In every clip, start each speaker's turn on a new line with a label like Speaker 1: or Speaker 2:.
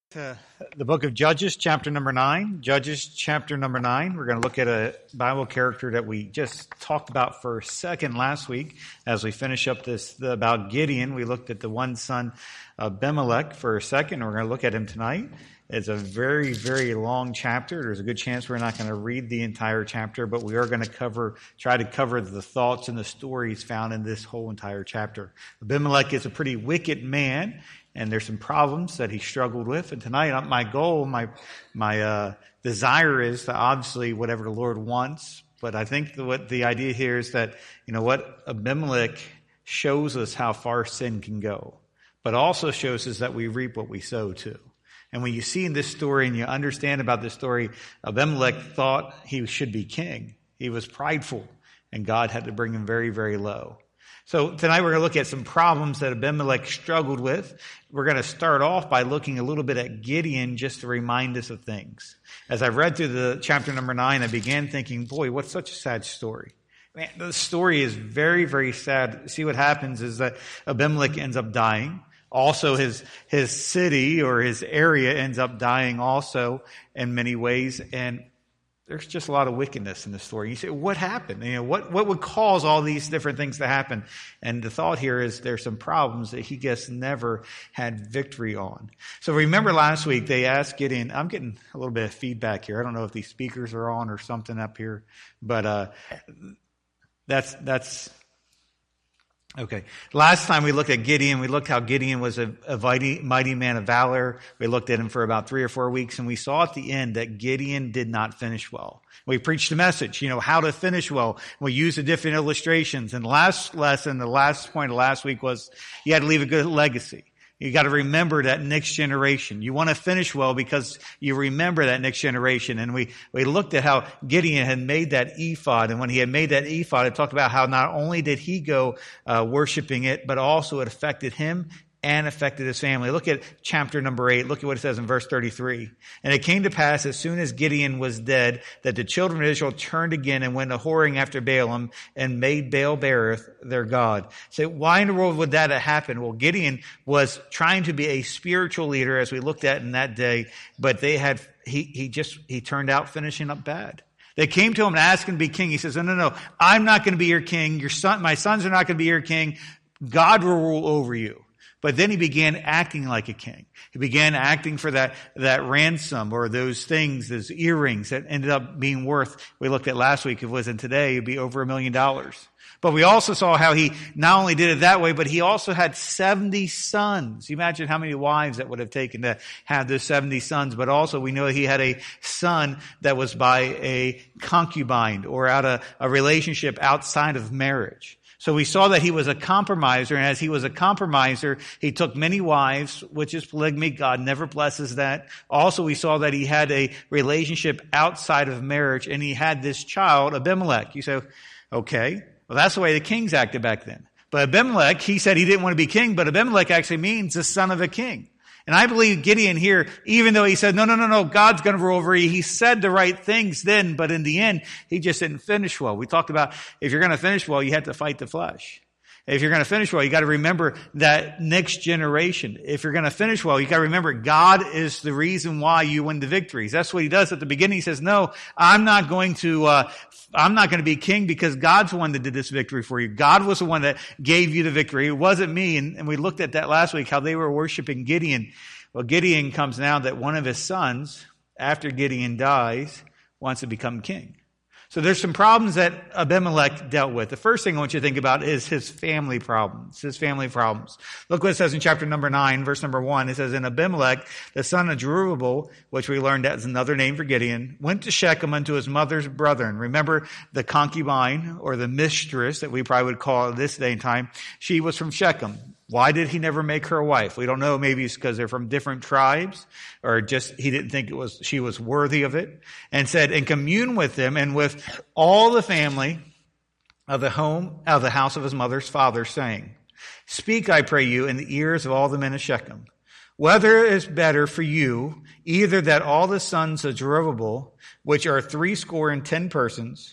Speaker 1: To the book of Judges, chapter number 9. Judges, chapter number 9. We're going to look at a Bible character that we just talked about for a second last week. As we finish up about Gideon, we looked at the one son, Abimelech, for a second. We're going to look at him tonight. It's a very, very long chapter. There's a good chance we're not going to read the entire chapter, but we are going to try to cover the thoughts and the stories found in this whole entire chapter. Abimelech is a pretty wicked man, and there's some problems that he struggled with. And tonight, my goal, my desire is to obviously whatever the Lord wants. But I think what the idea here is that, what Abimelech shows us how far sin can go, but also shows us that we reap what we sow too. And when you see in this story and you understand about this story, Abimelech thought he should be king. He was prideful, and God had to bring him very, very low. So tonight we're going to look at some problems that Abimelech struggled with. We're going to start off by looking a little bit at Gideon just to remind us of things. As I read through the chapter number 9, I began thinking, boy, what's such a sad story. Man, the story is very, very sad. See, what happens is that Abimelech ends up dying. Also, his city or his area ends up dying also in many ways. And there's just a lot of wickedness in the story. You say, what happened? What would cause all these different things to happen? And the thought here is there's some problems that he just never had victory on. So remember last week they asked Gideon, I'm getting a little bit of feedback here. I don't know if these speakers are on or something up here, but that's okay. Last time we looked at Gideon, we looked how Gideon was a mighty man of valor. We looked at him for about 3 or 4 weeks, and we saw at the end that Gideon did not finish well. We preached a message, how to finish well. We used the different illustrations. And the last point of last week was you had to leave a good legacy. You got to remember that next generation. You want to finish well because you remember that next generation. And we looked at how Gideon had made that ephod. And when he had made that ephod, it talked about how not only did he go worshiping it, but also it affected him and affected his family. Look at chapter number 8. Look at what it says in verse 33. And it came to pass as soon as Gideon was dead that the children of Israel turned again and went a-whoring after Baalim and made Baal-berith their god. So why in the world would that have happened? Well, Gideon was trying to be a spiritual leader, as we looked at in that day, but he turned out finishing up bad. They came to him and asked him to be king. He says, no, I'm not going to be your king. My sons are not going to be your king. God will rule over you. But then he began acting like a king. He began acting for that ransom or those things, those earrings that ended up being worth, we looked at last week, if it wasn't today, it'd be over $1 million. But we also saw how he not only did it that way, but he also had 70 sons. You imagine how many wives that would have taken to have those 70 sons. But also we know he had a son that was by a concubine or out of a relationship outside of marriage. So we saw that he was a compromiser, and as he was a compromiser, he took many wives, which is polygamy. God never blesses that. Also, we saw that he had a relationship outside of marriage, and he had this child, Abimelech. You say, okay, well, that's the way the kings acted back then. But Abimelech, he said he didn't want to be king, but Abimelech actually means the son of a king. And I believe Gideon here, even though he said, no, God's going to rule over you, he said the right things then, but in the end, he just didn't finish well. We talked about if you're going to finish well, you have to fight the flesh. If you're going to finish well, you got to remember that next generation. If you're going to finish well, you got to remember God is the reason why you win the victories. That's what he does at the beginning. He says, no, I'm not going to be king because God's the one that did this victory for you. God was the one that gave you the victory. It wasn't me. And we looked at that last week, how they were worshiping Gideon. Well, Gideon comes now that one of his sons, after Gideon dies, wants to become king. So there's some problems that Abimelech dealt with. The first thing I want you to think about is his family problems. Look what it says in chapter number 9, verse number 1. It says, and Abimelech, the son of Jerubbaal, which we learned as another name for Gideon, went to Shechem unto his mother's brethren. Remember the concubine or the mistress that we probably would call it this day and time. She was from Shechem. Why did he never make her a wife? We don't know. Maybe it's because they're from different tribes, or just he didn't think she was worthy of it. And said, and commune with them and with all the family of the house of his mother's father, saying, speak, I pray you, in the ears of all the men of Shechem, whether it is better for you, either that all the sons of Jerubbaal, which are 70 persons,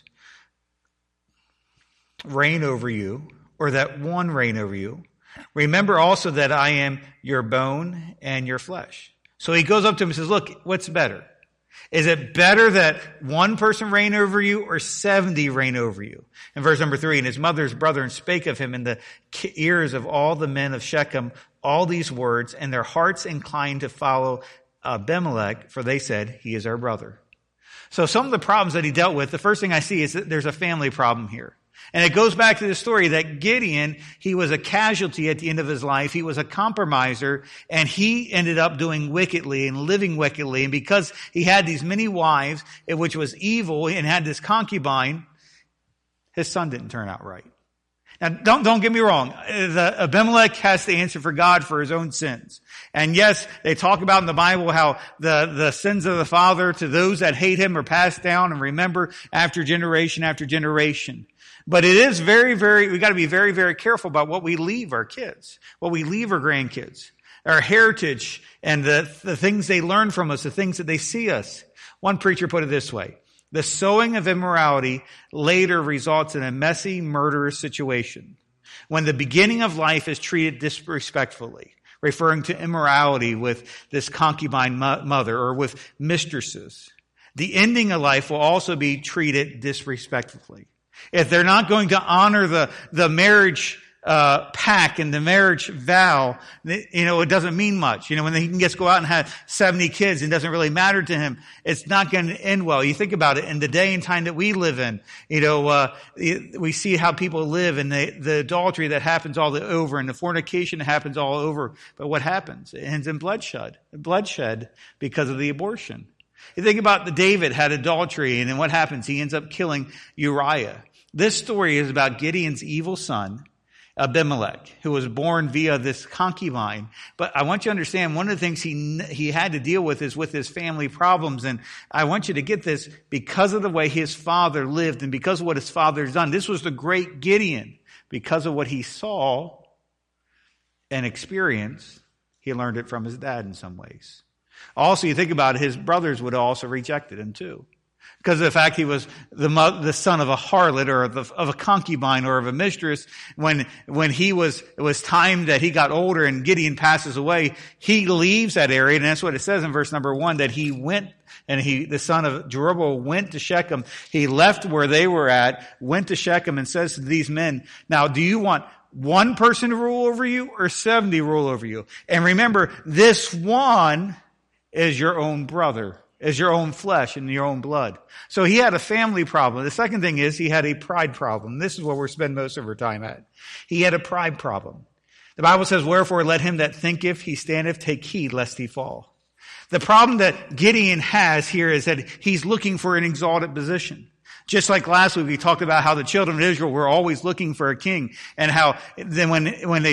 Speaker 1: reign over you, or that one reign over you. Remember also that I am your bone and your flesh. So he goes up to him and says, look, what's better? Is it better that one person reign over you or 70 reign over you? In verse number 3, and his mother's brethren spake of him in the ears of all the men of Shechem all these words, and their hearts inclined to follow Abimelech, for they said, he is our brother. So some of the problems that he dealt with, the first thing I see is that there's a family problem here. And it goes back to the story that Gideon, he was a casualty at the end of his life. He was a compromiser, and he ended up doing wickedly and living wickedly. And because he had these many wives, which was evil, and had this concubine, his son didn't turn out right. Now, don't get me wrong. Abimelech has to answer for God for his own sins. And yes, they talk about in the Bible how the sins of the father to those that hate him are passed down and remember after generation after generation. But it is we got to be very, very careful about what we leave our kids, what we leave our grandkids, our heritage, and the things they learn from us, the things that they see us. One preacher put it this way: the sowing of immorality later results in a messy, murderous situation. When the beginning of life is treated disrespectfully, referring to immorality with this concubine mother or with mistresses, the ending of life will also be treated disrespectfully. If they're not going to honor the marriage pact and the marriage vow, it doesn't mean much. When he can just go out and have 70 kids and it doesn't really matter to him, it's not going to end well. You think about it in the day and time that we live in, we see how people live and the adultery that happens all over and the fornication that happens all over. But what happens? It ends in bloodshed because of the abortion. You think about David had adultery, and then what happens? He ends up killing Uriah. This story is about Gideon's evil son, Abimelech, who was born via this concubine. But I want you to understand, one of the things he had to deal with is with his family problems. And I want you to get this, because of the way his father lived and because of what his father's done. This was the great Gideon. Because of what he saw and experienced, he learned it from his dad in some ways. Also, you think about it, his brothers would have also rejected him too. Because of the fact he was the son of a harlot or of a concubine or of a mistress. When it was time that he got older and Gideon passes away, he leaves that area. And that's what it says in verse number 1, that he went, and the son of Jerubbaal went to Shechem. He left where they were at, went to Shechem, and says to these men, now, do you want one person to rule over you or 70 rule over you? And remember, this one is your own brother, is your own flesh and your own blood. So he had a family problem. The second thing is he had a pride problem. This is where we're spending most of our time at. He had a pride problem. The Bible says, wherefore let him that thinketh he standeth take heed lest he fall. The problem that Gideon has here is that he's looking for an exalted position. Just like last week, we talked about how the children of Israel were always looking for a king, and how then when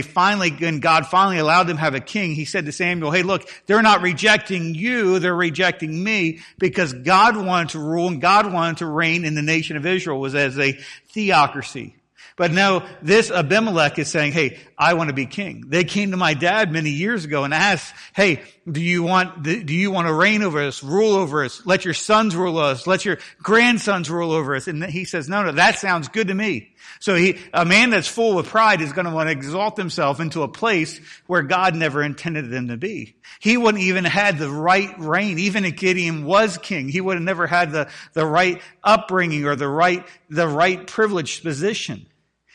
Speaker 1: God finally allowed them to have a king, he said to Samuel, hey, look, they're not rejecting you, they're rejecting me, because God wanted to rule and God wanted to reign in the nation of Israel, was as a theocracy. But no, this Abimelech is saying, hey, I want to be king. They came to my dad many years ago and asked, hey, do you want to reign over us, rule over us? Let your sons rule us. Let your grandsons rule over us. And he says, no, that sounds good to me. So a man that's full of pride is going to want to exalt himself into a place where God never intended them to be. He wouldn't even had the right reign. Even if Gideon was king, he would have never had the right upbringing or the right privileged position.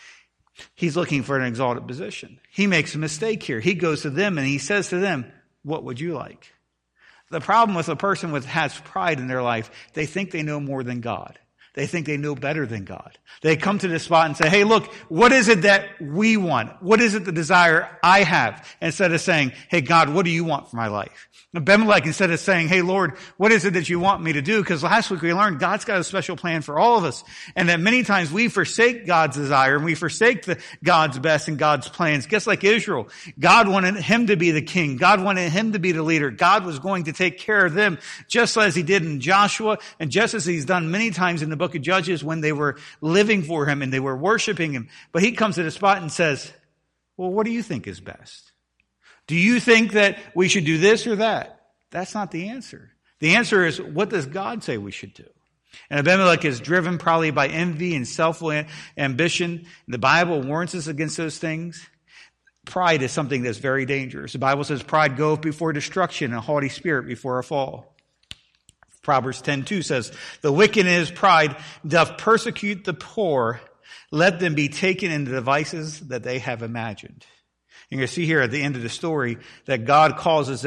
Speaker 1: He's looking for an exalted position. He makes a mistake here. He goes to them and he says to them, what would you like? The problem with a person has pride in their life, they think they know more than God. They think they know better than God. They come to this spot and say, hey, look, what is it that we want? What is it the desire I have? Instead of saying, hey, God, what do you want for my life? Abimelech, instead of saying, hey, Lord, what is it that you want me to do? Because last week we learned God's got a special plan for all of us. And that many times we forsake God's desire and we forsake God's best and God's plans. Just like Israel, God wanted him to be the king. God wanted him to be the leader. God was going to take care of them just as he did in Joshua and just as he's done many times in the book of Judges when they were living for him and they were worshiping him. But he comes to the spot and says, well, what do you think is best? Do you think that we should do this or that? That's not the answer. The answer is, what does God say we should do? And Abimelech is driven probably by envy and self-ambition. The Bible warns us against those things. pride is something that's very dangerous. The Bible says pride goeth before destruction and a haughty spirit before a fall. Proverbs 10:2 says, the wicked in his pride doth persecute the poor. Let them be taken into devices that they have imagined. And you see here at the end of the story that God causes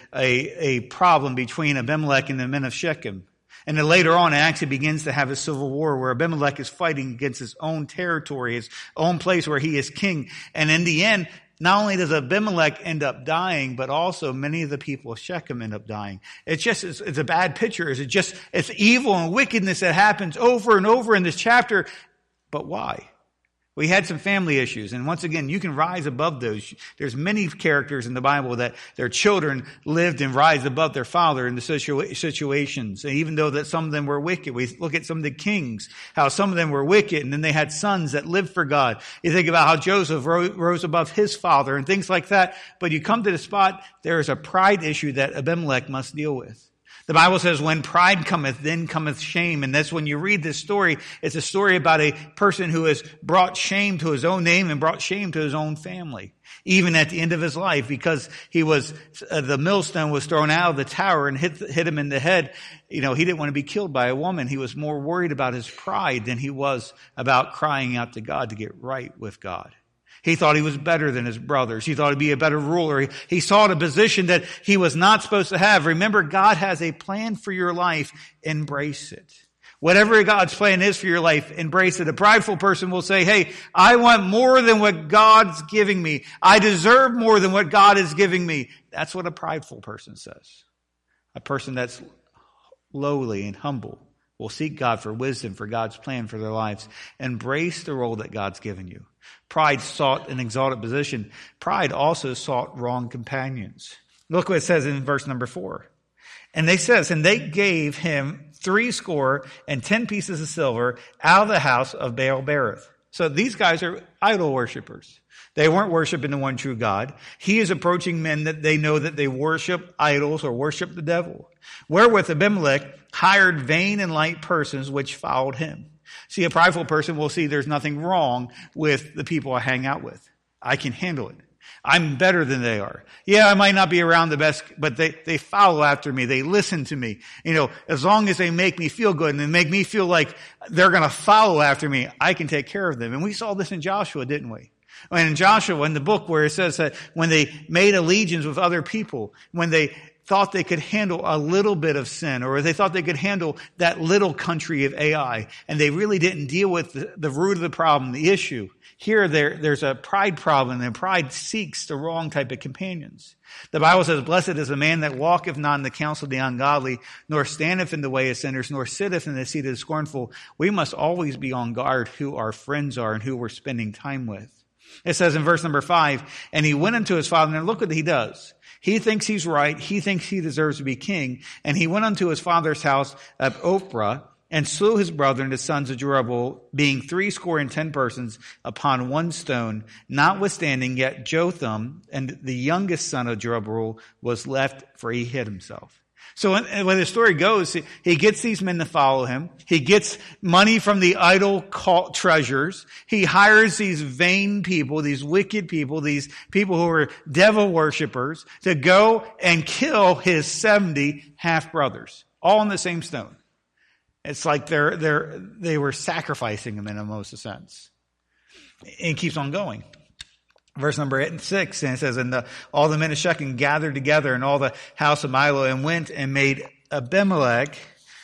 Speaker 1: a problem between Abimelech and the men of Shechem. And then later on, it actually begins to have a civil war where Abimelech is fighting against his own territory, his own place where he is king. And in the end, not only does Abimelech end up dying, but also many of the people of Shechem end up dying. It's a bad picture. It's evil and wickedness that happens over and over in this chapter. But why? We had some family issues, and once again, you can rise above those. There's many characters in the Bible that their children lived and rise above their father in the situations. And even though that some of them were wicked, we look at some of the kings, how some of them were wicked, and then they had sons that lived for God. You think about how Joseph rose above his father and things like that. But you come to the spot, there is a pride issue that Abimelech must deal with. The Bible says, when pride cometh, then cometh shame. And that's when you read this story, it's a story about a person who has brought shame to his own name and brought shame to his own family. Even at the end of his life, because the millstone was thrown out of the tower and hit him in the head. He didn't want to be killed by a woman. He was more worried about his pride than he was about crying out to God to get right with God. He thought he was better than his brothers. He thought he'd be a better ruler. He sought a position that he was not supposed to have. Remember, God has a plan for your life. Embrace it. Whatever God's plan is for your life, embrace it. A prideful person will say, hey, I want more than what God's giving me. I deserve more than what God is giving me. That's what a prideful person says. A person that's lowly and humble will seek God for wisdom, for God's plan for their lives. Embrace the role that God's given you. Pride sought an exalted position. Pride also sought wrong companions. Look what it says in verse number 4. And they gave him 70 pieces of silver out of the house of Baal-berith. So these guys are idol worshipers. They weren't worshiping the one true God. He is approaching men that they know that they worship idols or worship the devil. Wherewith Abimelech hired vain and light persons which followed him. See, a prideful person will see there's nothing wrong with the people I hang out with. I can handle it. I'm better than they are. Yeah, I might not be around the best, but they follow after me. They listen to me. As long as they make me feel good and they make me feel like they're going to follow after me, I can take care of them. And we saw this in Joshua, didn't we? And in Joshua, in the book where it says that when they made allegiance with other people, when they thought they could handle a little bit of sin, or they thought they could handle that little country of Ai, and they really didn't deal with the root of the problem, the issue. Here, there's a pride problem, and pride seeks the wrong type of companions. The Bible says, blessed is the man that walketh not in the counsel of the ungodly, nor standeth in the way of sinners, nor sitteth in the seat of the scornful. We must always be on guard who our friends are and who we're spending time with. It says in verse number 5, and he went unto his father, and look what he does. He thinks he's right. He thinks he deserves to be king. And he went unto his father's house of Ophrah and slew his brother and the sons of Jerubbaal, being 70 persons upon one stone. Notwithstanding, yet Jotham and the youngest son of Jerubbaal was left, for he hid himself. So when the story goes, he gets these men to follow him. He gets money from the idol cult treasures. He hires these vain people, these wicked people, these people who are devil worshipers to go and kill his 70 half-brothers, all on the same stone. It's like they were sacrificing him in almost a sense. And it keeps on going. Verse number 6, and it says, and all the men of Shechem gathered together and all the house of Milo and went and made Abimelech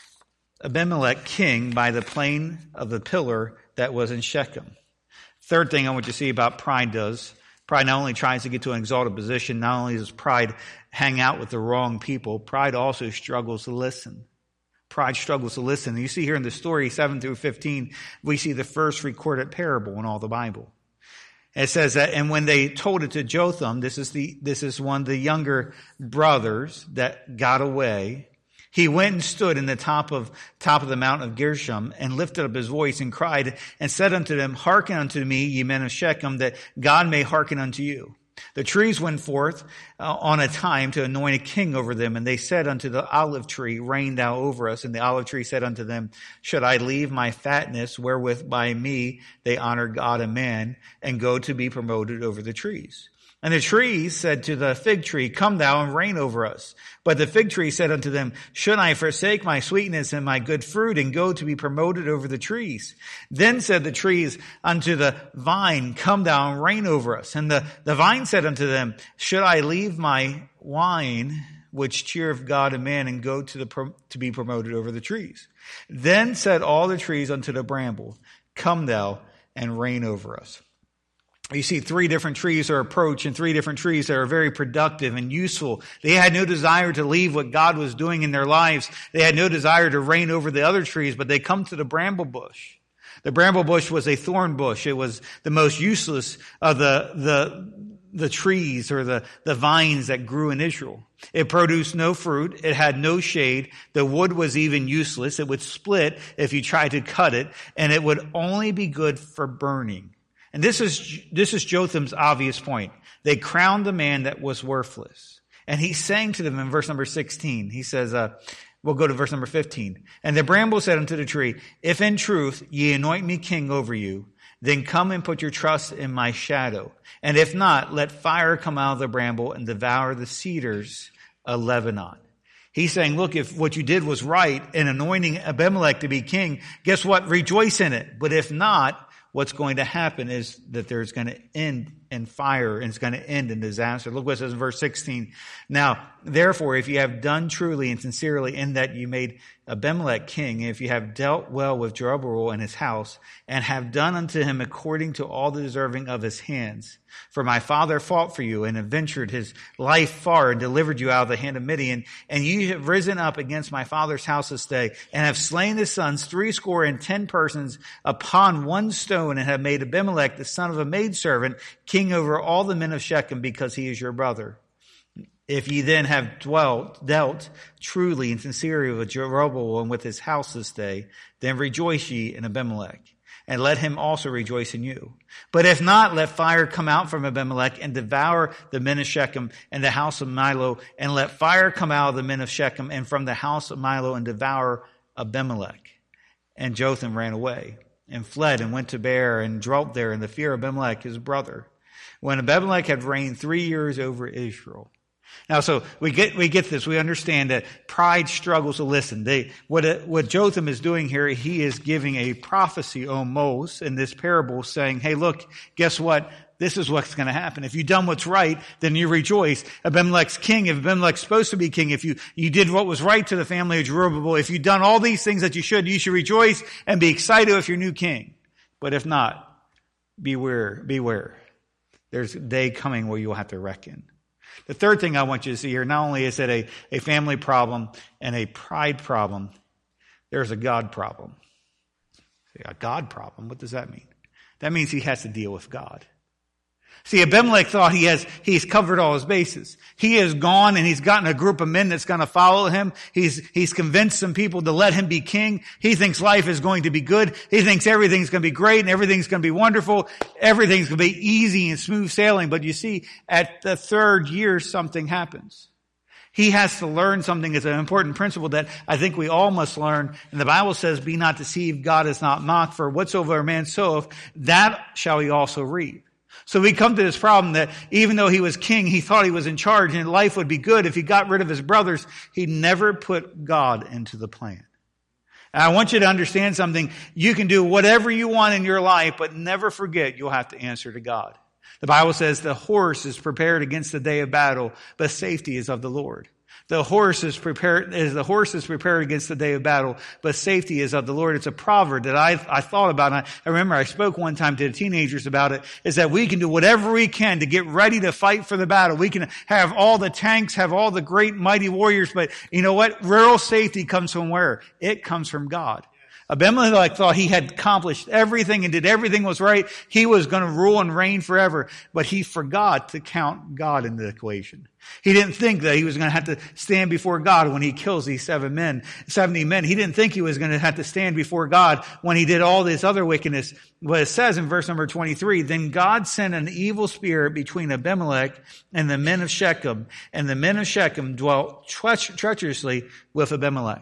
Speaker 1: king by the plain of the pillar that was in Shechem. Third thing I want you to see about pride does. Pride not only tries to get to an exalted position, not only does pride hang out with the wrong people, pride also struggles to listen. Pride struggles to listen. And you see here in the story, 7 through 15, we see the first recorded parable in all the Bible. It says that, and when they told it to Jotham, this is one of the younger brothers that got away. He went and stood in the top of the mount of Gershom and lifted up his voice and cried and said unto them, hearken unto me, ye men of Shechem, that God may hearken unto you. The trees went forth on a time to anoint a king over them. And they said unto the olive tree, reign thou over us. And the olive tree said unto them, should I leave my fatness, wherewith by me they honor God and man, and go to be promoted over the trees? And the trees said to the fig tree, come thou and reign over us. But the fig tree said unto them, should I forsake my sweetness and my good fruit and go to be promoted over the trees? Then said the trees unto the vine, come thou and reign over us. And the vine said unto them, should I leave my wine, which cheereth God and man, and go to be promoted over the trees? Then said all the trees unto the bramble, come thou and reign over us. You see 3 different trees are approached, and 3 different trees that are very productive and useful. They had no desire to leave what God was doing in their lives. They had no desire to reign over the other trees, but they come to the bramble bush. The bramble bush was a thorn bush. It was the most useless of the trees or the vines that grew in Israel. It produced no fruit. It had no shade. The wood was even useless. It would split if you tried to cut it, and it would only be good for burning. And this is Jotham's obvious point. They crowned the man that was worthless. And he's saying to them in verse number 16, he says, we'll go to verse number 15. And the bramble said unto the tree, if in truth ye anoint me king over you, then come and put your trust in my shadow. And if not, let fire come out of the bramble and devour the cedars of Lebanon. He's saying, look, if what you did was right in anointing Abimelech to be king, guess what? Rejoice in it. But if not, what's going to happen is that there's going to end in fire, and it's going to end in disaster. Look what it says in verse 16. Now, therefore, if you have done truly and sincerely in that you made Abimelech king, and if you have dealt well with Jerubbaal and his house, and have done unto him according to all the deserving of his hands, for my father fought for you and adventured his life far and delivered you out of the hand of Midian, and you have risen up against my father's house this day, and have slain his sons 70 persons upon one stone, and have made Abimelech the son of a maidservant king over all the men of Shechem, because he is your brother. If ye then have dealt truly and sincerely with Jerubbaal and with his house this day, then rejoice ye in Abimelech, and let him also rejoice in you. But if not, let fire come out from Abimelech and devour the men of Shechem and the house of Milo, and let fire come out of the men of Shechem and from the house of Milo and devour Abimelech. And Jotham ran away and fled and went to Beer and dwelt there in the fear of Abimelech his brother, when Abimelech had reigned 3 years over Israel. Now, so we get this. We understand that pride struggles to listen. What Jotham is doing here, he is giving a prophecy almost in this parable, saying, hey, look, guess what? This is what's going to happen. If you've done what's right, then you rejoice. Abimelech's king. If Abimelech's supposed to be king, if you did what was right to the family of Jerubbaal, if you've done all these things that you should rejoice and be excited with your new king. But if not, beware. There's a day coming where you'll have to reckon. The third thing I want you to see here, not only is it a family problem and a pride problem, there's a God problem. A God problem, what does that mean? That means he has to deal with God. See, Abimelech thought he's covered all his bases. He has gone and he's gotten a group of men that's going to follow him. He's convinced some people to let him be king. He thinks life is going to be good. He thinks everything's going to be great and everything's going to be wonderful. Everything's going to be easy and smooth sailing. But you see, at the 3rd year, something happens. He has to learn something. It's an important principle that I think we all must learn. And the Bible says, be not deceived, God is not mocked, for whatsoever a man soweth, that shall he also reap. So we come to this problem that even though he was king, he thought he was in charge and life would be good if he got rid of his brothers. He never put God into the plan. And I want you to understand something. You can do whatever you want in your life, but never forget you'll have to answer to God. The Bible says the horse is prepared against the day of battle, but safety is of the Lord. The horse is prepared against the day of battle, but safety is of the Lord. It's a proverb that I thought about. And I remember I spoke one time to the teenagers about it, is that we can do whatever we can to get ready to fight for the battle. We can have all the tanks, have all the great mighty warriors, but you know what? Real safety comes from where? It comes from God. Abimelech thought he had accomplished everything and did everything was right. He was going to rule and reign forever, but he forgot to count God in the equation. He didn't think that he was going to have to stand before God when he kills these 70 men. He didn't think he was going to have to stand before God when he did all this other wickedness. But it says in verse number 23, then God sent an evil spirit between Abimelech and the men of Shechem, and the men of Shechem dwelt treacherously with Abimelech.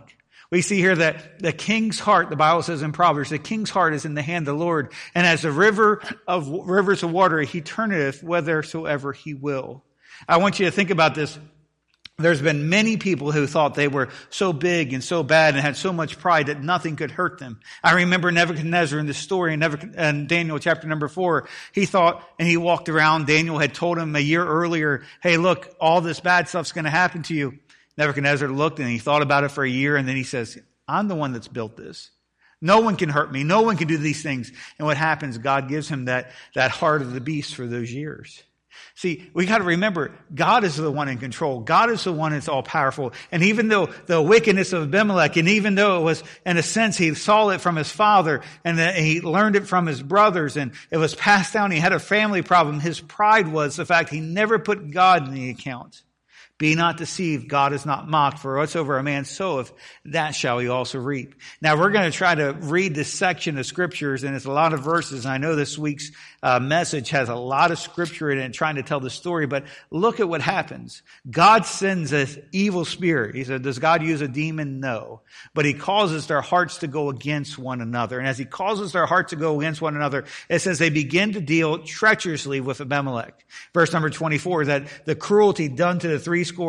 Speaker 1: We see here that the king's heart, the Bible says in Proverbs, the king's heart is in the hand of the Lord. And as the rivers of water, he turneth whithersoever he will. I want you to think about this. There's been many people who thought they were so big and so bad and had so much pride that nothing could hurt them. I remember Nebuchadnezzar in the story in Daniel chapter number 4. He thought, and he walked around, Daniel had told him a year earlier, hey, look, all this bad stuff's going to happen to you. Nebuchadnezzar looked and he thought about it for a year, and then he says, I'm the one that's built this. No one can hurt me. No one can do these things. And what happens, God gives him that heart of the beast for those years. See, we got to remember, God is the one in control. God is the one that's all powerful. And even though the wickedness of Abimelech, and even though it was, in a sense, he saw it from his father, and he learned it from his brothers, and it was passed down, he had a family problem, his pride was the fact he never put God in the account. Be not deceived, God is not mocked, for whatsoever a man soweth, that shall he also reap. Now we're going to try to read this section of scriptures, and it's a lot of verses, and I know this week's message has a lot of scripture in it trying to tell the story, but look at what happens. God sends an evil spirit. He said, does God use a demon? No. But he causes their hearts to go against one another. And as he causes their hearts to go against one another, it says they begin to deal treacherously with Abimelech. Verse number 24, that the cruelty done to the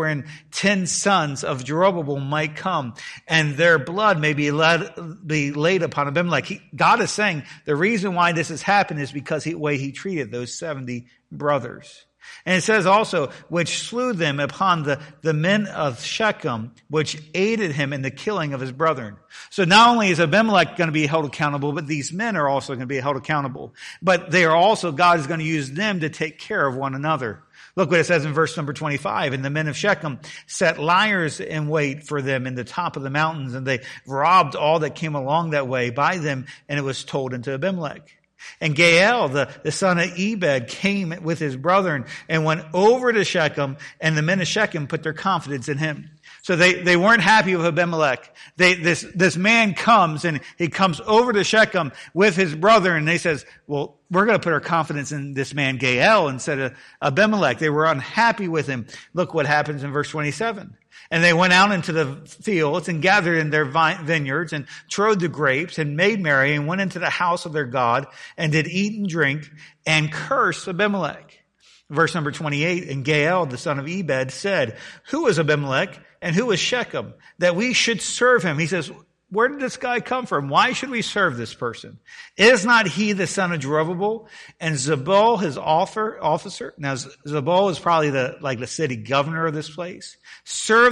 Speaker 1: 70 sons of Jeroboam might come, and their blood may be laid upon Abimelech. God is saying the reason why this has happened is because the way he treated those 70 brothers. And it says also, which slew them upon the men of Shechem, which aided him in the killing of his brethren. So not only is Abimelech going to be held accountable, but these men are also going to be held accountable. But they are also, God is going to use them to take care of one another. Look what it says in verse number 25. And the men of Shechem set liars in wait for them in the top of the mountains, and they robbed all that came along that way by them, and it was told unto Abimelech. And Gaal, the son of Ebed, came with his brethren and went over to Shechem, and the men of Shechem put their confidence in him. So they weren't happy with Abimelech. This man comes, and he comes over to Shechem with his brother, and they says, well, we're going to put our confidence in this man Gaal instead of Abimelech. They were unhappy with him. Look what happens in verse 27. And they went out into the fields and gathered in their vineyards and trode the grapes and made merry and went into the house of their God and did eat and drink and cursed Abimelech. Verse number 28, and Gaal, the son of Ebed, said, who is Abimelech and who is Shechem, that we should serve him? He says, where did this guy come from? Why should we serve this person? Is not he the son of Jeroboam and Zebul his officer? Now Zebul is probably the city governor of this place. Serve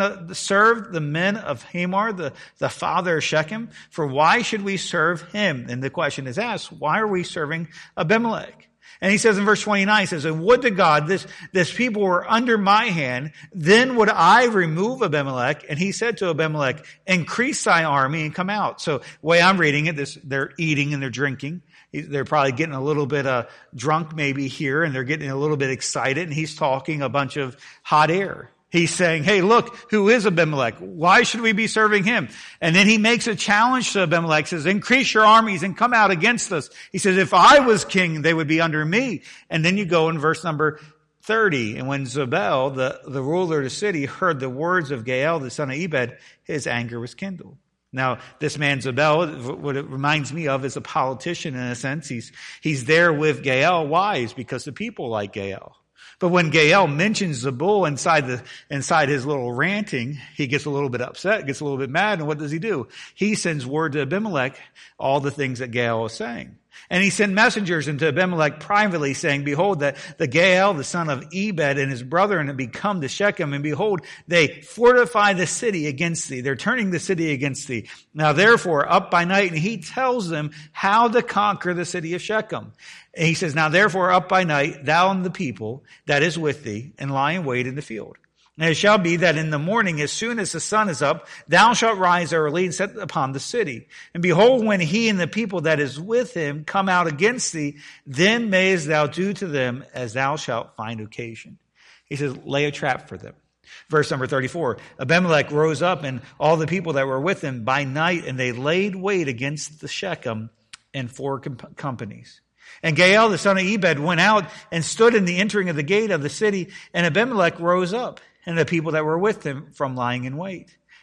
Speaker 1: the men of Hamor, the father of Shechem. For why should we serve him? And the question is asked, why are we serving Abimelech? And he says in verse 29, he says, and would to God this people were under my hand, then would I remove Abimelech. And he said to Abimelech, increase thy army and come out. So the way I'm reading it, they're eating and they're drinking. They're probably getting a little bit drunk maybe here, and they're getting a little bit excited, and he's talking a bunch of hot air. He's saying, hey, look, who is Abimelech? Why should we be serving him? And then he makes a challenge to Abimelech, says, increase your armies and come out against us. He says, if I was king, they would be under me. And then you go in verse number 30. And when Zebul, the ruler of the city, heard the words of Gaal, the son of Ebed, his anger was kindled. Now, this man Zebul, what it reminds me of is a politician in a sense. He's there with Gaal. Why? It's because the people like Gaal. But when Gaal mentions Zebul inside his little ranting, he gets a little bit upset, gets a little bit mad, and what does he do? He sends word to Abimelech all the things that Gaal is saying. And he sent messengers into Abimelech privately, saying, behold, that the Gaal, the son of Ebed, and his brethren have become to Shechem, and behold, they fortify the city against thee. They're turning the city against thee. Now therefore, up by night, and he tells them how to conquer the city of Shechem. And he says, now therefore up by night, thou and the people that is with thee, and lie in wait in the field. And it shall be that in the morning, as soon as the sun is up, thou shalt rise early and set upon the city. And behold, when he and the people that is with him come out against thee, then mayest thou do to them as thou shalt find occasion. He says, lay a trap for them. Verse number 34, Abimelech rose up and all the people that were with him by night, and they laid wait against the Shechem in 4 companies. And Gaal, the son of Ebed, went out and stood in the entering of the gate of the city, and Abimelech rose up, and the people that were with him from lying in wait.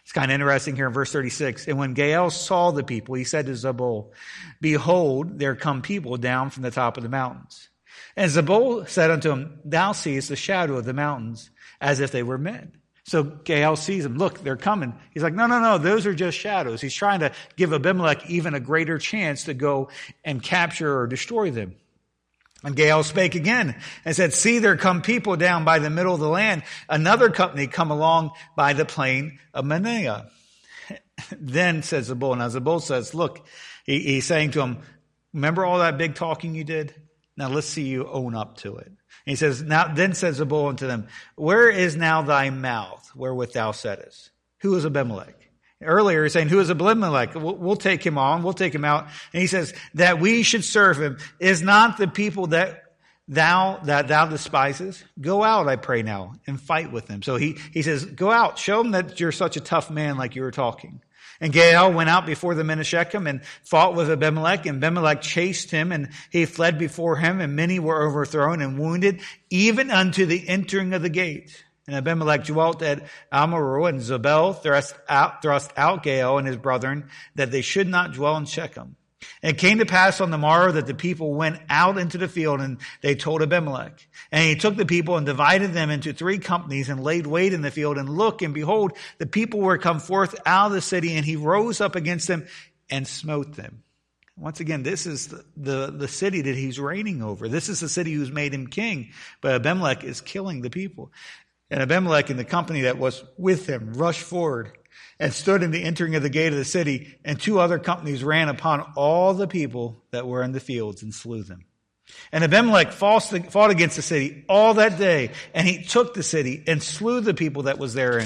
Speaker 1: It's kind of interesting here in verse 36. And when Gael saw the people, he said to Zebul, behold, there come people down from the top of the mountains. And Zebul said unto him, thou seest the shadow of the mountains as if they were men. So Gael sees them. Look, they're coming. He's like, no, those are just shadows. He's trying to give Abimelech even a greater chance to go and capture or destroy them. And Gael spake again and said, see, there come people down by the middle of the land. Another company come along by the plain of Manaah. Then says Zebul. Now Zebul says, look, he's saying to him, remember all that big talking you did? Now let's see you own up to it. And he says, then says Zebul unto them, where is now thy mouth wherewith thou saidest? Who is Abimelech? Earlier, he's saying, who is Abimelech? We'll take him on. We'll take him out. And he says, that we should serve him is not the people that thou despisest. Go out, I pray now, and fight with them. So he says, go out. Show them that you're such a tough man like you were talking. And Gael went out before the men of Shechem and fought with Abimelech. And Abimelech chased him, and he fled before him. And many were overthrown and wounded, even unto the entering of the gate. And Abimelech dwelt at Amaru, and Zebul thrust out Gael and his brethren, that they should not dwell in Shechem. And it came to pass on the morrow that the people went out into the field, and they told Abimelech. And he took the people and divided them into 3 companies, and laid wait in the field. And look, and behold, the people were come forth out of the city, and he rose up against them and smote them. Once again, this is the city that he's reigning over. This is the city who's made him king. But Abimelech is killing the people. And Abimelech and the company that was with him rushed forward and stood in the entering of the gate of the city, and 2 other companies ran upon all the people that were in the fields and slew them. And Abimelech fought against the city all that day, and he took the city and slew the people that was therein,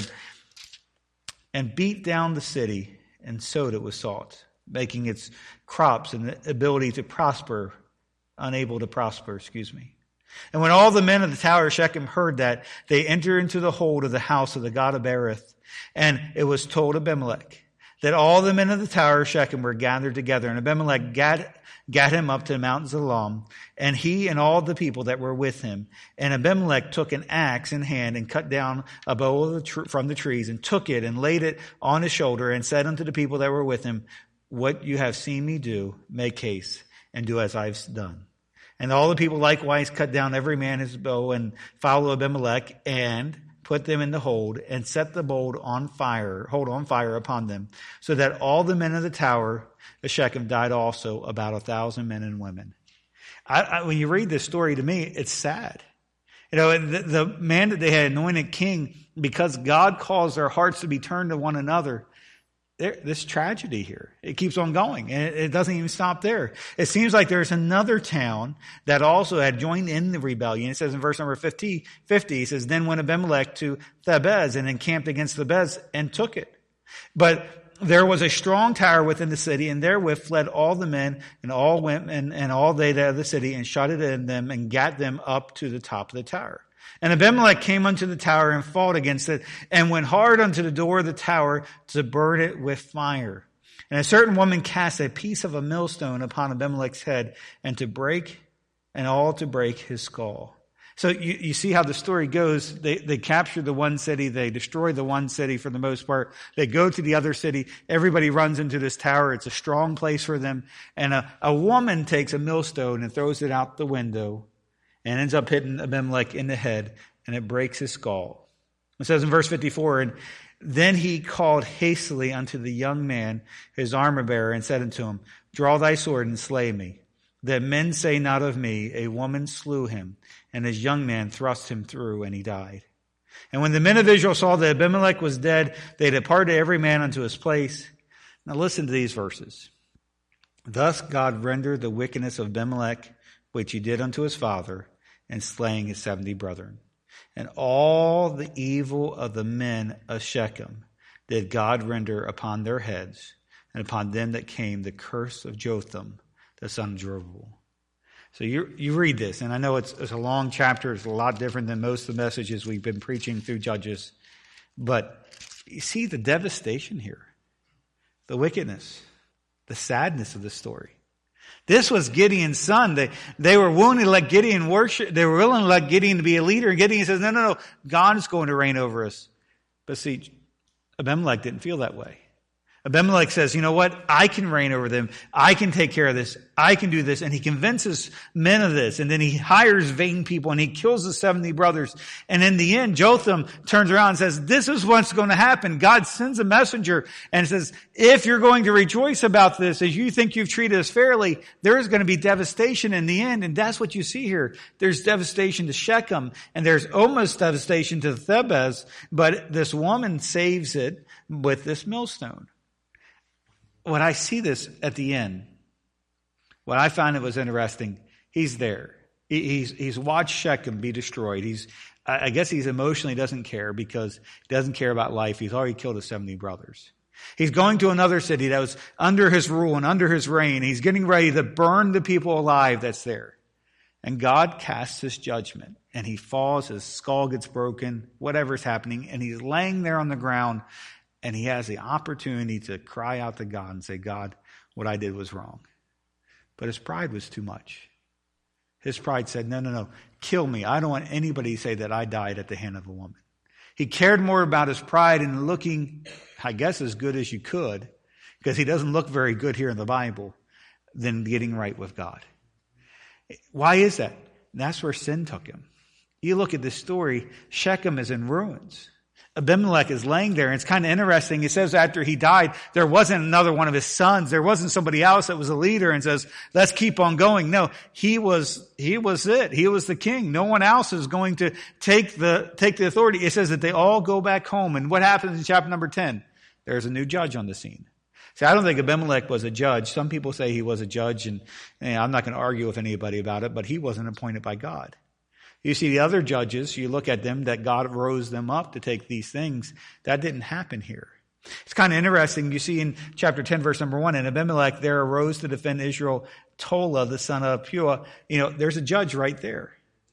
Speaker 1: and beat down the city and sowed it with salt, making its crops and ability to prosper unable to prosper. And when all the men of the tower of Shechem heard that, they entered into the hold of the house of the God of Berith. And it was told Abimelech that all the men of the tower of Shechem were gathered together. And Abimelech gat him up to the mountains of Elam, and he and all the people that were with him. And Abimelech took an axe in hand and cut down a bough from the trees, and took it and laid it on his shoulder, and said unto the people that were with him, what you have seen me do, make haste and do as I've done. And all the people likewise cut down every man his bow, and followed Abimelech, and put them in the hold, and set the hold on fire upon them, so that all the men of the tower of Shechem died also, about 1,000 men and women. When you read this story, to me, it's sad. You know, the man that they had anointed king, because God caused their hearts to be turned to one another, this tragedy here, it keeps on going, and it doesn't even stop there. It seems like there's another town that also had joined in the rebellion. It says in verse number 50, it says, then went Abimelech to Thebez and encamped against Thebez and took it. But there was a strong tower within the city, and therewith fled all the men and all women and all they that of the city, and shut it in them and gat them up to the top of the tower. And Abimelech came unto the tower and fought against it, and went hard unto the door of the tower to burn it with fire. And a certain woman cast a piece of a millstone upon Abimelech's head, and to break his skull. So you see how the story goes. They capture the one city. They destroy the one city for the most part. They go to the other city. Everybody runs into this tower. It's a strong place for them. And a woman takes a millstone and throws it out the window, and ends up hitting Abimelech in the head, and it breaks his skull. It says in verse 54, and then he called hastily unto the young man, his armor bearer, and said unto him, draw thy sword and slay me, that men say not of me, a woman slew him, and his young man thrust him through, and he died. And when the men of Israel saw that Abimelech was dead, they departed every man unto his place. Now listen to these verses. Thus God rendered the wickedness of Abimelech, which he did unto his father, and slaying his 70 brethren. And all the evil of the men of Shechem did God render upon their heads, and upon them that came the curse of Jotham, the son of Jerubbaal. So you read this, and I know it's a long chapter. It's a lot different than most of the messages we've been preaching through Judges. But you see the devastation here, the wickedness, the sadness of the story. This was Gideon's son. They were willing to let Gideon worship. They were willing to let Gideon be a leader. And Gideon says, no. God is going to reign over us. But see, Abimelech didn't feel that way. Abimelech says, you know what? I can reign over them. I can take care of this. I can do this. And he convinces men of this. And then he hires vain people and he kills the 70 brothers. And in the end, Jotham turns around and says, this is what's going to happen. God sends a messenger and says, if you're going to rejoice about this as you think you've treated us fairly, there is going to be devastation in the end. And that's what you see here. There's devastation to Shechem and there's almost devastation to Thebez, but this woman saves it with this millstone. When I see this at the end, what I found it was interesting, he's there. He's watched Shechem be destroyed. I guess he's emotionally doesn't care because he doesn't care about life. He's already killed his 70 brothers. He's going to another city that was under his rule and under his reign. He's getting ready to burn the people alive that's there. And God casts his judgment. And he falls, his skull gets broken, whatever's happening. And he's laying there on the ground. And he has the opportunity to cry out to God and say, God, what I did was wrong. But his pride was too much. His pride said, no, kill me. I don't want anybody to say that I died at the hand of a woman. He cared more about his pride and looking, I guess, as good as you could, because he doesn't look very good here in the Bible, than getting right with God. Why is that? That's where sin took him. You look at this story, Shechem is in ruins. Abimelech is laying there, and it's kind of interesting. He says after he died, there wasn't another one of his sons. There wasn't somebody else that was a leader and says, let's keep on going. No, he was it. He was the king. No one else is going to take the authority. It says that they all go back home. And what happens in chapter number 10? There's a new judge on the scene. See, I don't think Abimelech was a judge. Some people say he was a judge, and I'm not going to argue with anybody about it, but he wasn't appointed by God. You see the other judges, you look at them, that God rose them up to take these things. That didn't happen here. It's kind of interesting. You see in chapter 10, verse number 1, and Abimelech there arose to defend Israel, Tola, the son of Puah. There's a judge right there.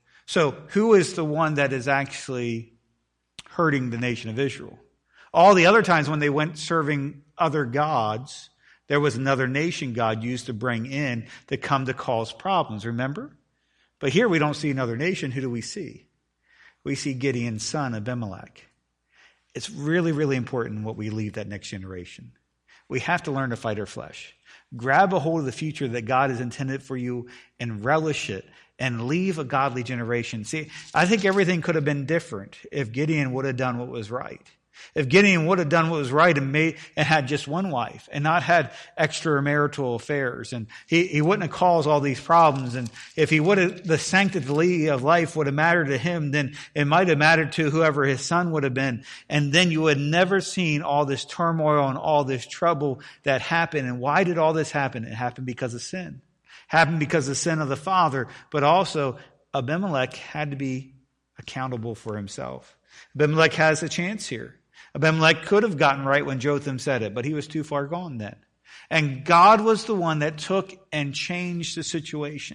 Speaker 1: So who is the one that is actually hurting the nation of Israel? All the other times when they went serving other gods, there was another nation God used to bring in to come to cause problems. Remember? But here we don't see another nation. Who do we see? We see Gideon's son, Abimelech. It's really, really important what we leave that next generation. We have to learn to fight our flesh. Grab a hold of the future that God has intended for you and relish it and leave a godly generation. See, I think everything could have been different if Gideon would have done what was right. If Gideon would have done what was right and had just one wife and not had extramarital affairs, and he wouldn't have caused all these problems. And if he would have, the sanctity of life would have mattered to him, then it might have mattered to whoever his son would have been. And then you would never seen all this turmoil and all this trouble that happened. And why did all this happen? It happened because of sin. It happened because of the sin of the father, but also Abimelech had to be accountable for himself. Abimelech has a chance here. Abimelech could have gotten right when Jotham said it, but he was too far gone then. And God was the one that took and changed the situation.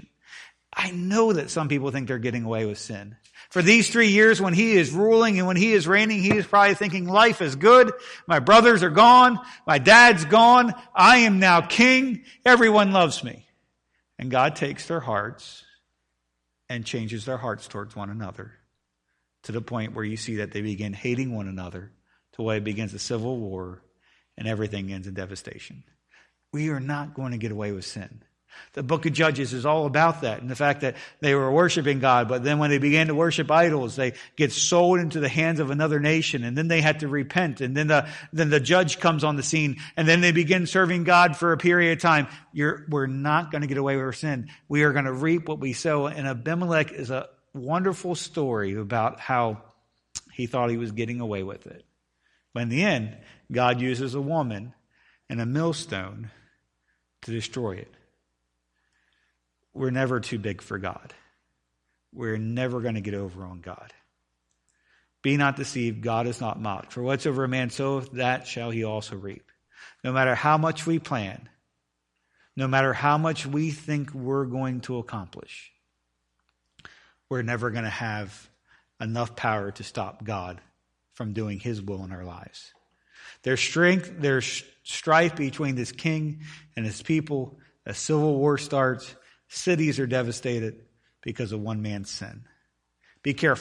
Speaker 1: I know that some people think they're getting away with sin. For these 3 years when he is ruling and when he is reigning, he is probably thinking life is good. My brothers are gone. My dad's gone. I am now king. Everyone loves me. And God takes their hearts and changes their hearts towards one another to the point where you see that they begin hating one another, to where it begins a civil war and everything ends in devastation. We are not going to get away with sin. The book of Judges is all about that, and the fact that they were worshiping God, but then when they began to worship idols, they get sold into the hands of another nation, and then they had to repent, and then the judge comes on the scene, and then they begin serving God for a period of time. We're not going to get away with our sin. We are going to reap what we sow, and Abimelech is a wonderful story about how he thought he was getting away with it. But in the end, God uses a woman and a millstone to destroy it. We're never too big for God. We're never going to get over on God. Be not deceived, God is not mocked. For whatsoever a man soweth, that shall he also reap. No matter how much we plan, no matter how much we think we're going to accomplish, we're never going to have enough power to stop God from doing his will in our lives. There's strife between this king and his people. A civil war starts. Cities are devastated because of one man's sin. Be careful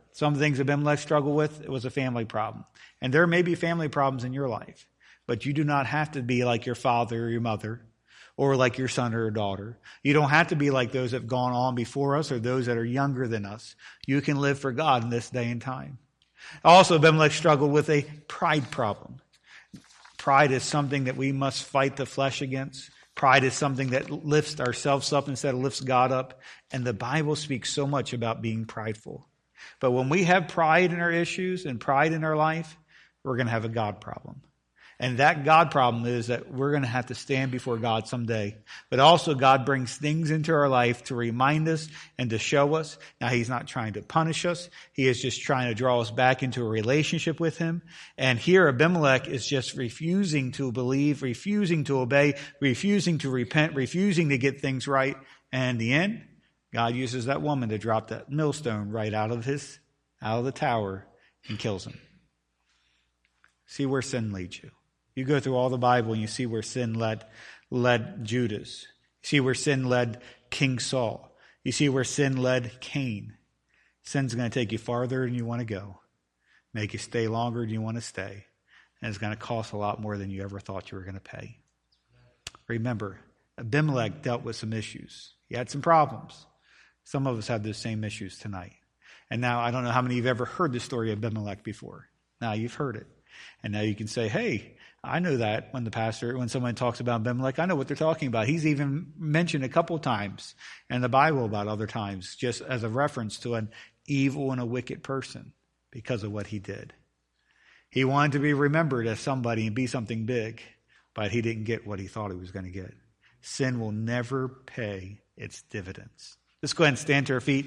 Speaker 1: Some things Abimelech struggled with, it was a family problem. And there may be family problems in your life, but you do not have to be like your father or your mother, or like your son or daughter. You don't have to be like those that have gone on before us or those that are younger than us. You can live for God in this day and time. Also, Abimelech struggled with a pride problem. Pride is something that we must fight the flesh against. Pride is something that lifts ourselves up instead of lifts God up. And the Bible speaks so much about being prideful. But when we have pride in our issues and pride in our life, we're going to have a God problem. And that God problem is that we're going to have to stand before God someday. But also God brings things into our life to remind us and to show us. Now, he's not trying to punish us. He is just trying to draw us back into a relationship with him. And here Abimelech is just refusing to believe, refusing to obey, refusing to repent, refusing to get things right. And in the end, God uses that woman to drop that millstone right out of the tower and kills him. See where sin leads you. You go through all the Bible and you see where sin led Judas. You see where sin led King Saul. You see where sin led Cain. Sin's going to take you farther than you want to go, make you stay longer than you want to stay, and it's going to cost a lot more than you ever thought you were going to pay. Remember, Abimelech dealt with some issues. He had some problems. Some of us have those same issues tonight. And now, I don't know how many of you have ever heard the story of Abimelech before. Now you've heard it. And now you can say, hey, I know that when someone talks about Abimelech, I know what they're talking about. He's even mentioned a couple times in the Bible about other times, just as a reference to an evil and a wicked person because of what he did. He wanted to be remembered as somebody and be something big, but he didn't get what he thought he was going to get. Sin will never pay its dividends. Let's go ahead and stand to our feet.